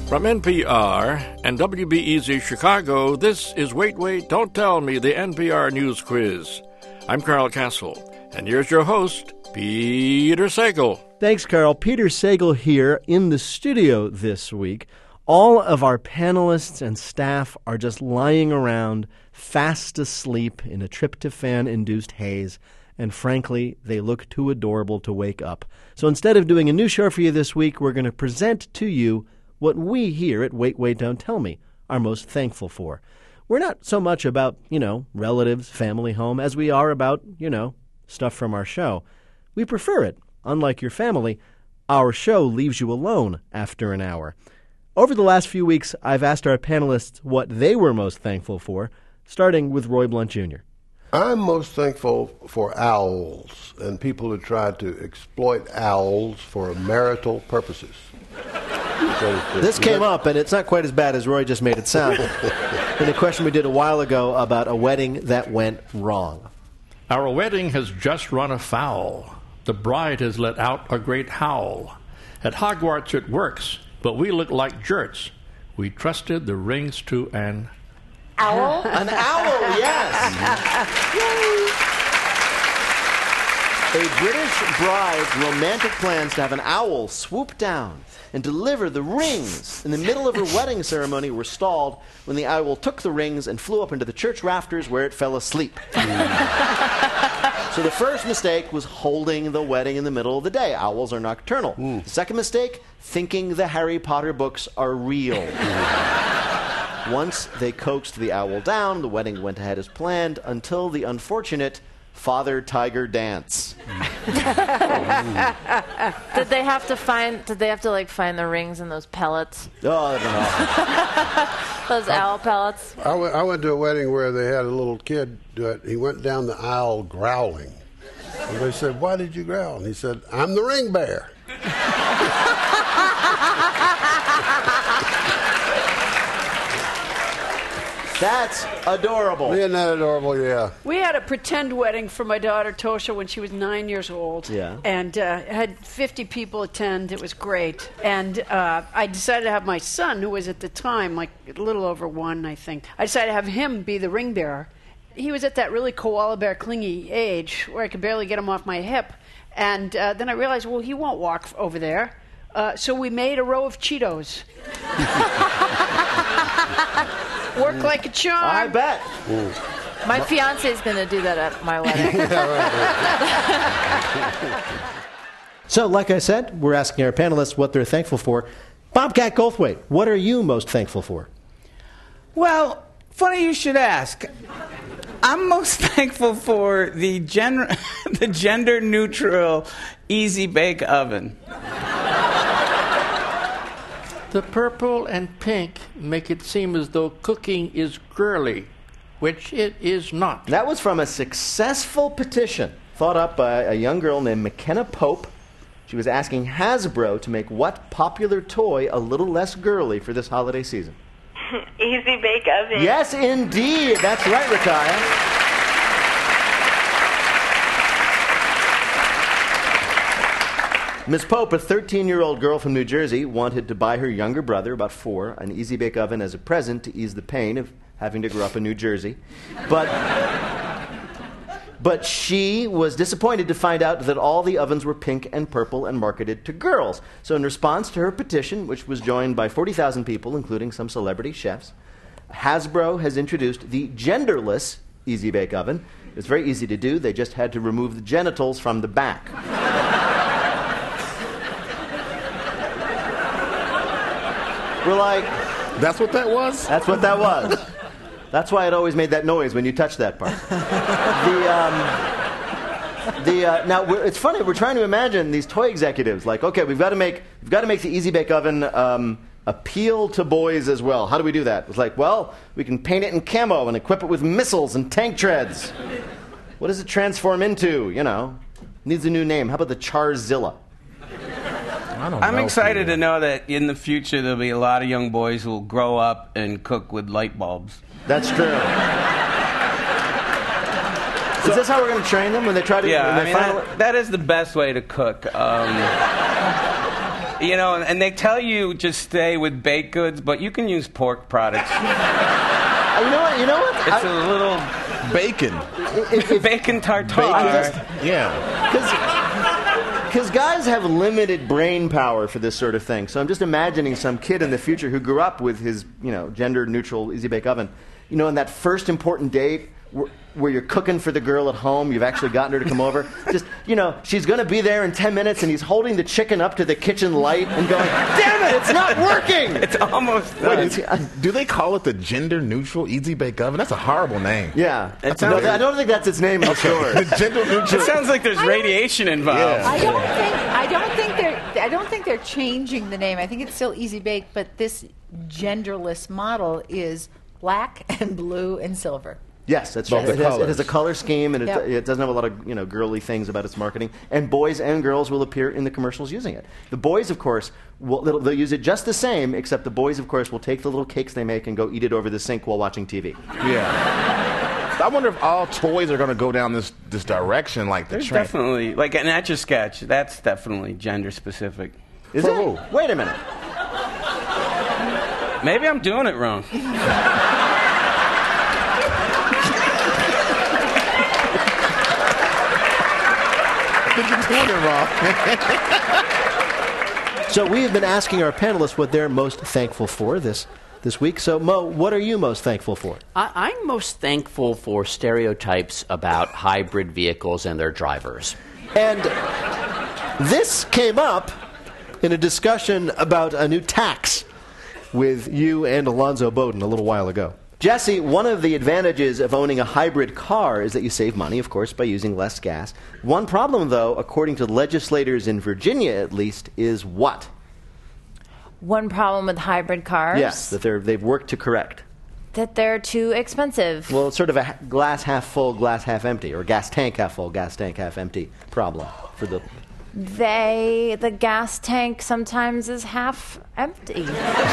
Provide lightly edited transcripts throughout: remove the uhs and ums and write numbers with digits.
From NPR and WBEZ Chicago, this is Wait, Wait, Don't Tell Me, the NPR News Quiz. I'm Carl Castle, and here's your host, Peter Sagal. Thanks, Carl. Peter Sagal here in the studio this week. All of our panelists and staff are just lying around, fast asleep in a tryptophan-induced haze, and frankly, they look too adorable to wake up. So instead of doing a new show for you this week, we're going to present to you what we here at Wait, Wait, Don't Tell Me are most thankful for. We're not so much about, relatives, family, home, as we are about, stuff from our show. We prefer it. Unlike your family, our show leaves you alone after an hour. Over the last few weeks, I've asked our panelists what they were most thankful for, starting with Roy Blunt Jr. I'm most thankful for owls and people who try to exploit owls for marital purposes. This came up, and it's not quite as bad as Roy just made it sound, in a question we did a while ago about a wedding that went wrong. Our wedding has just run afoul. The bride has let out a great howl. At Hogwarts it works, but we look like jerks. We trusted the rings to an owl? An owl, yes! A British bride's romantic plans to have an owl swoop down and deliver the rings in the middle of her wedding ceremony were stalled when the owl took the rings and flew up into the church rafters where it fell asleep. So the first mistake was holding the wedding in the middle of the day. Owls are nocturnal. The second mistake, thinking the Harry Potter books are real. Once they coaxed the owl down, the wedding went ahead as planned until the unfortunate Father Tiger dance. Did they have to find the rings in those pellets? Oh, no. Those owl pellets? I went to a wedding where they had a little kid do it. He went down the aisle growling. And they said, "Why did you growl?" And he said, "I'm the ring bearer." That's adorable. Isn't that adorable? Yeah. We had a pretend wedding for my daughter Tosha when she was 9 years old. Yeah. And had 50 people attend. It was great. And I decided to have my son, who was at the time like a little over 1, I think. I decided to have him be the ring bearer. He was at that really koala bear clingy age where I could barely get him off my hip. And then I realized, well, he won't walk over there. So we made a row of Cheetos. Work like a charm. I bet. My fiance is going to do that at my wedding. So, like I said, we're asking our panelists what they're thankful for. Bobcat Goldthwait, what are you most thankful for? Well, funny you should ask. I'm most thankful for the gender-neutral Easy Bake Oven. The purple and pink make it seem as though cooking is girly, which it is not. That was from a successful petition thought up by a young girl named McKenna Pope. She was asking Hasbro to make what popular toy a little less girly for this holiday season? Easy Bake Oven. Yes, indeed. That's right, Rakaya. Ms. Pope, a 13-year-old girl from New Jersey, wanted to buy her younger brother, about 4, an Easy Bake Oven as a present to ease the pain of having to grow up in New Jersey. But she was disappointed to find out that all the ovens were pink and purple and marketed to girls. So in response to her petition, which was joined by 40,000 people, including some celebrity chefs, Hasbro has introduced the genderless Easy Bake Oven. It's very easy to do. They just had to remove the genitals from the back. We're like... That's what that was? That's what that was. That's why it always made that noise when you touched that part. Now, it's funny, we're trying to imagine these toy executives, like, okay, we've got to make the Easy Bake Oven appeal to boys as well. How do we do that? It's like, well, we can paint it in camo and equip it with missiles and tank treads. What does it transform into? Needs a new name. How about the Charzilla? I'm excited to know that in the future there'll be a lot of young boys who will grow up and cook with light bulbs. That's true. Is this how we're going to train them when they try to... Yeah, that is the best way to cook. You know, and they tell you just stay with baked goods, but you can use pork products. You know what? It's a little bacon. bacon tartare. Because guys have limited brain power for this sort of thing. So I'm just imagining some kid in the future who grew up with his, gender-neutral Easy Bake Oven. In that first important date where you're cooking for the girl at home, you've actually gotten her to come over. Just, she's going to be there in 10 minutes, and he's holding the chicken up to the kitchen light and going, damn it, it's not working! It's almost done. Do they call it the gender-neutral Easy Bake Oven? That's a horrible name. Yeah. I don't think that's its name in the store. The gender-neutral. It sounds like there's radiation involved. Yeah. I don't think they're changing the name. I think it's still Easy Bake, but this genderless model is black and blue and silver. Yes, that's Both right. the It has a color scheme, and it doesn't have a lot of girly things about its marketing. And boys and girls will appear in the commercials using it. The boys, of course, they'll use it just the same, except the boys, of course, will take the little cakes they make and go eat it over the sink while watching TV. Yeah. I wonder if all toys are going to go down this direction, like the There's trend. definitely, like an Etch-a-Sketch, that's definitely gender-specific. Is For it? who? Wait a minute. Maybe I'm doing it wrong. So we have been asking our panelists what they're most thankful for this week. So, Mo, what are you most thankful for? I'm most thankful for stereotypes about hybrid vehicles and their drivers. And this came up in a discussion about a new tax with you and Alonzo Bowden a little while ago. Jesse, one of the advantages of owning a hybrid car is that you save money, of course, by using less gas. One problem, though, according to legislators in Virginia at least, is what? One problem with hybrid cars? Yes, that they've worked to correct. That they're too expensive. Well, it's sort of a glass half full, glass half empty, or gas tank half full, gas tank half empty problem for the... The gas tank sometimes is half empty. Peter,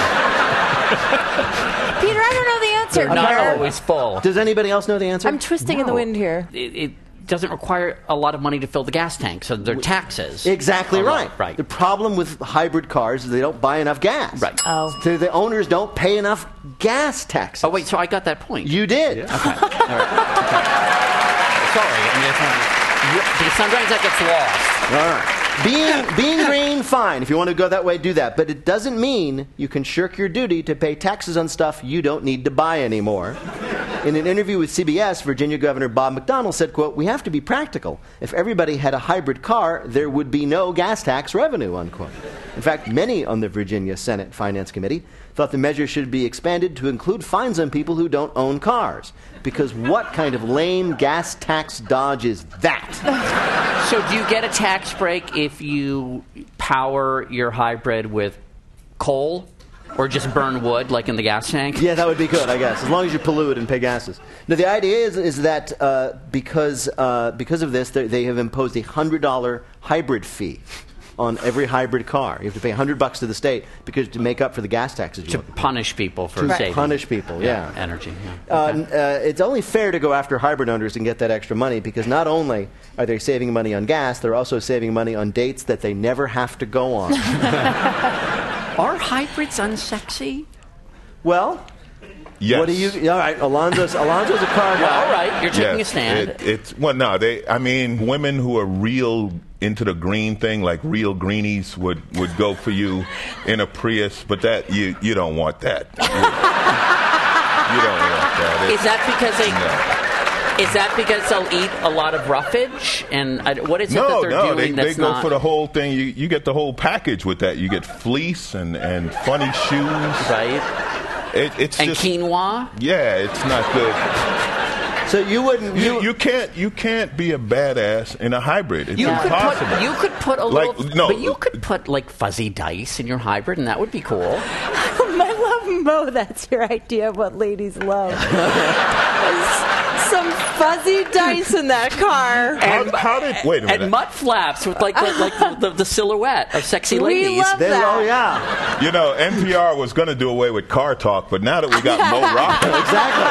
I don't know the answer. They're not always full. Does anybody else know the answer? I'm twisting in the wind here. It doesn't require a lot of money to fill the gas tank, so they're taxes. Exactly right. Right. The problem with hybrid cars is they don't buy enough gas. Right. Oh. So the owners don't pay enough gas taxes. Oh, wait, so I got that point. You did. Okay. All right. Okay. Sorry. Because sometimes that gets lost. All right. Being green, fine. If you want to go that way, do that. But it doesn't mean you can shirk your duty to pay taxes on stuff you don't need to buy anymore. In an interview with CBS, Virginia Governor Bob McDonnell said, quote, "We have to be practical. If everybody had a hybrid car, there would be no gas tax revenue," unquote. In fact, many on the Virginia Senate Finance Committee thought the measure should be expanded to include fines on people who don't own cars. Because what kind of lame gas tax dodge is that? So do you get a tax break if you power your hybrid with coal or just burn wood like in the gas tank? Yeah, that would be good, I guess, as long as you pollute and pay gases. Now, the idea is that because of this, they have imposed a $100 hybrid fee on every hybrid car. You have to pay $100 to the state to make up for the gas taxes. To punish people for saving. Punish people, yeah. Energy. Yeah. Okay. It's only fair to go after hybrid owners and get that extra money because not only are they saving money on gas, they're also saving money on dates that they never have to go on. Are hybrids unsexy? Well, Yes. what do you? All right, Alonzo's a car guy. All right, you're taking a stand. Women who are real into the green thing, like real greenies, would go for you in a Prius, but that you don't want that. You don't want that. Is that because they? No. Is that because they'll eat a lot of roughage? And what is it that they're doing they that's go not... for the whole thing. You get the whole package with that. You get fleece and funny shoes. Right. It's and just, quinoa? Yeah, it's not good. So you wouldn't... You can't be a badass in a hybrid. It's impossible. You could put a little... But you could put, like, fuzzy dice in your hybrid, and that would be cool. I love Mo. That's your idea of what ladies love. Some fuzzy dice in that car. Wait a minute. And mud flaps with like the silhouette of sexy ladies. We love that. Oh, yeah. NPR was going to do away with car talk, but now that we got Mo Rocca, Exactly.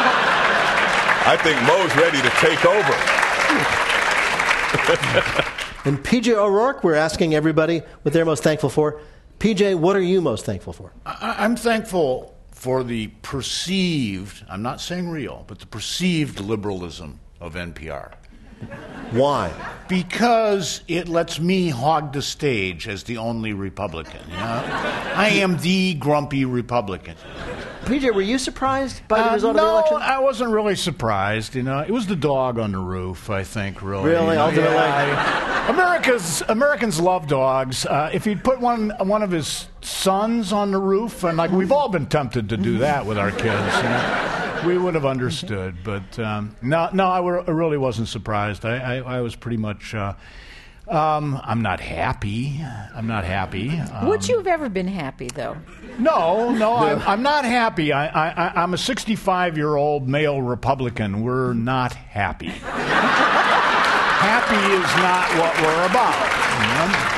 I think Mo's ready to take over. And P.J. O'Rourke, we're asking everybody what they're most thankful for. P.J., what are you most thankful for? I'm thankful for the perceived, I'm not saying real, but the perceived liberalism of NPR. Why? Because it lets me hog the stage as the only Republican. You know? I am the grumpy Republican. PJ, were you surprised by the result of the election? No, I wasn't really surprised. You know, it was the dog on the roof, I think, really. Really, ultimately? Americans love dogs. If he'd put one of his sons on the roof, and like we've all been tempted to do that with our kids, you know, we would have understood. But I really wasn't surprised. I was pretty much. I'm not happy. Would you have ever been happy, though? No, I'm not happy. I'm a 65-year-old male Republican. We're not happy. Happy is not what we're about. You know?